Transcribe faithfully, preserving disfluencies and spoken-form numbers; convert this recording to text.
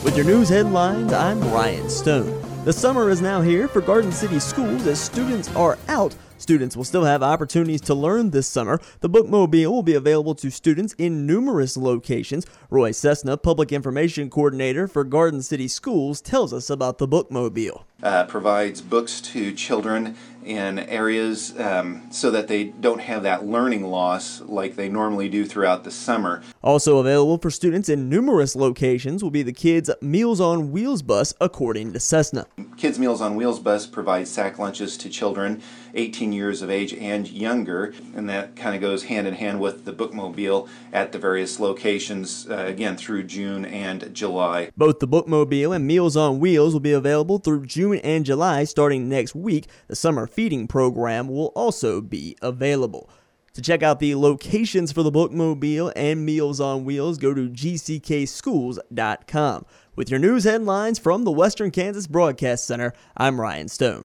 With your news headlines, I'm Ryan Stone. The summer is now here for Garden City Schools as students are out. Students will still have opportunities to learn this summer. The Bookmobile will be available to students in numerous locations. Roy Cessna, Public Information Coordinator for Garden City Schools, tells us about the Bookmobile. Uh, provides books to children in areas um, so that they don't have that learning loss like they normally do throughout the summer. Also available for students in numerous locations will be the Kids Meals on Wheels bus, according to Cessna. Kids Meals on Wheels bus provides sack lunches to children eighteen years of age and younger, and that kind of goes hand in hand with the Bookmobile at the various locations, uh, again, through June and July. Both the Bookmobile and Meals on Wheels will be available through June and July starting next week. The summer feeding program will also be available. To check out the locations for the Bookmobile and Meals on Wheels, go to g c k schools dot com. With your news headlines from the Western Kansas Broadcast Center, I'm Ryan Stone.